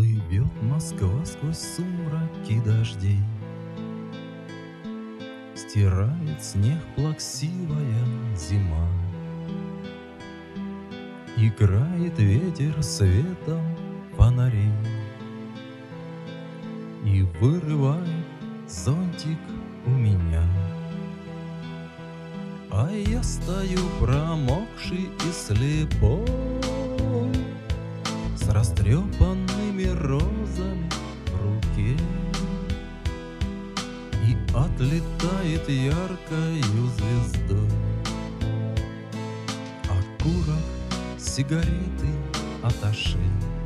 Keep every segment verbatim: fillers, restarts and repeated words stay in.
Плывет Москва сквозь сумраки дождей, стирает снег плаксивая зима. Играет ветер светом фонарей и вырывает зонтик у меня. А я стою промокший и слепой, с растрепанными розами в руке, и отлетает яркою звездой окурок сигареты аташе.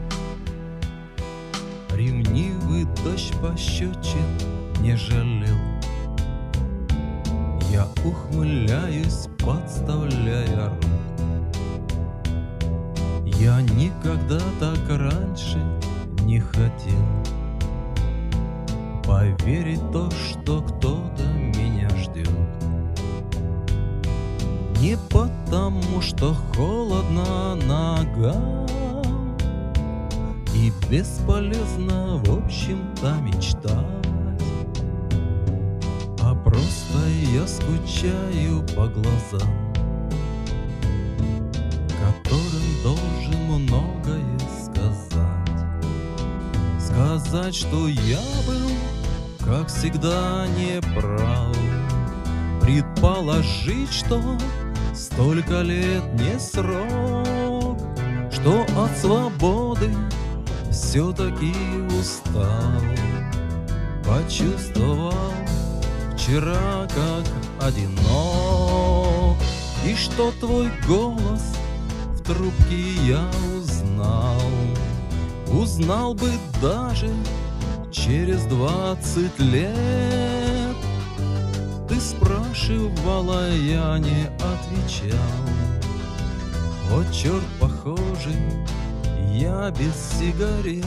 Ревнивый дождь пощечин не жалел. Я ухмыляюсь, подставляя рот. Я никогда так раньше не хотел поверить в то, что кто-то меня ждет. Не потому, что холодно ногам и бесполезно, в общем-то, мечтать, а просто я скучаю по глазам, которым должен многое сказать. Сказать, что я был, как всегда, не прав, предположить, что столько лет не срок, что от свободы все-таки устал. Почувствовал вчера, как одинок, и что твой голос в трубке я узнал. Узнал бы даже через двадцать лет. Ты спрашивала, я не отвечал. Вот черт, похоже, я без сигарет.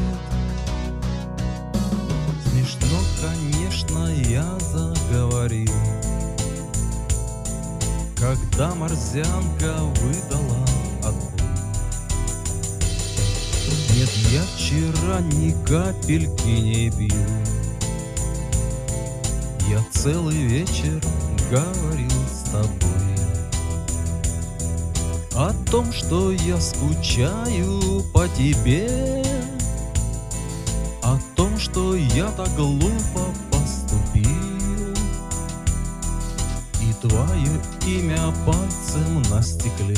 Смешно, конечно, я заговорил, когда морзянка выдала отбой. Нет, я вчера ни капельки не пил. Я целый вечер говорил с тобой о том, что я скучаю по тебе, о том, что я так глупо поступил, и твое имя пальцем на стекле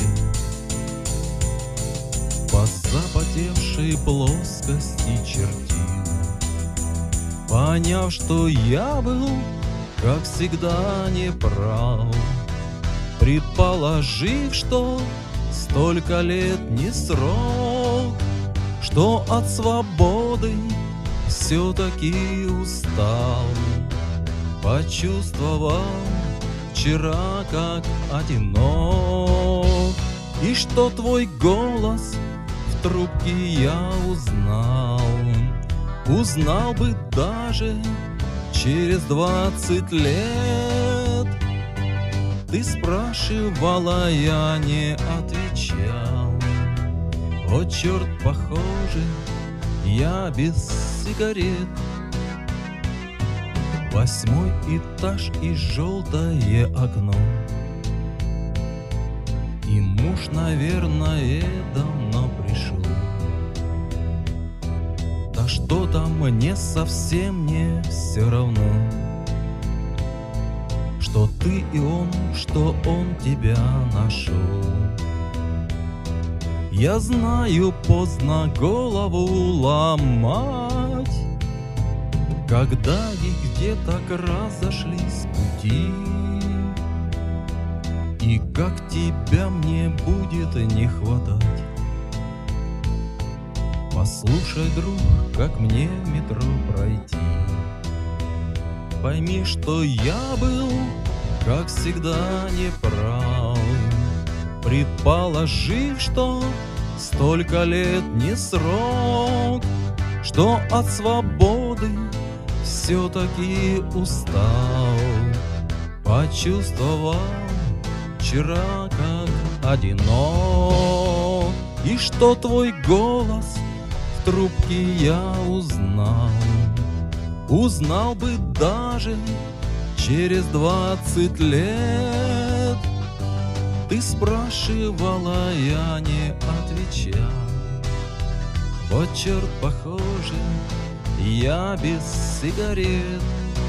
по запотевшей плоскости чертил. Поняв, что я был, как всегда, не прав, предположив, что столько лет не срок, что от свободы все-таки устал. Почувствовал вчера, как одинок, и что твой голос в трубке я узнал. Узнал бы даже через двадцать лет. Ты спрашивала, я не отвечал. О, черт, похоже, я без сигарет. Восьмой этаж и желтое окно, и муж, наверное, давно пришел. Да что-то мне совсем не все равно, что ты и он, что он тебя нашел. Я знаю, поздно голову ломать, когда и где так разошлись пути, и как тебя мне будет не хватать. Послушай, друг, как мне в метро пройти. Пойми, что я был, как всегда, не прав, предположив, что столько лет не срок, что от свободы все-таки устал. Почувствовал вчера, как одинок, и что твой голос в трубке я узнал, узнал бы даже через двадцать лет. Ты спрашивала, я не отвечал. Вот черт, похоже, я без сигарет.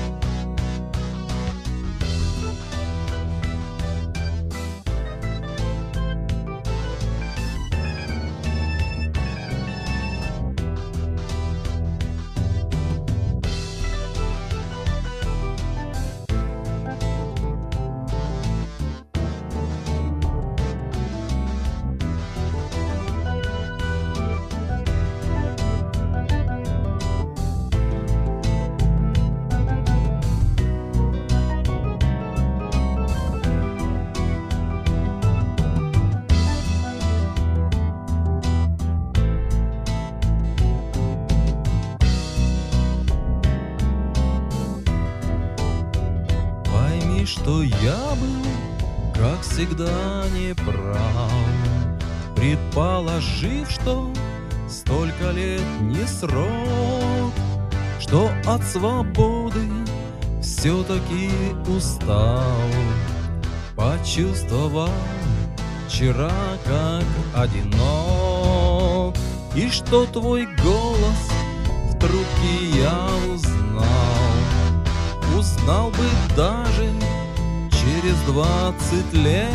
Что я был, как всегда, не прав, предположив, что столько лет не срок, что от свободы все-таки устал. Почувствовал вчера, как одинок, и что твой голос в трубке я узнал. Узнал бы даже через двадцать лет.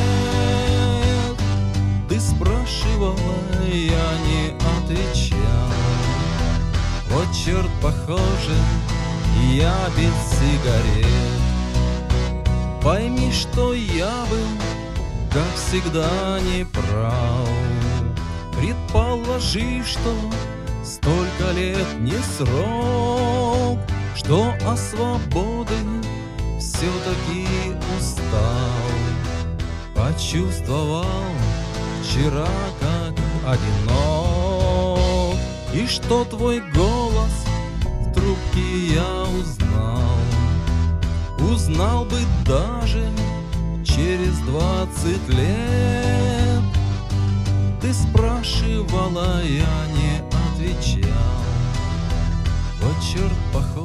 Ты спрашивала, я не отвечал. Вот черт, похоже, я без сигарет. Пойми, что я был, как всегда, не прав, предположив, что столько лет не срок, что от свободы все-таки устал. Почувствовал вчера, как одинок, и что твой голос в трубке я узнал. Узнал бы даже через двадцать лет. Ты спрашивала, я не отвечал. Вот черт, похож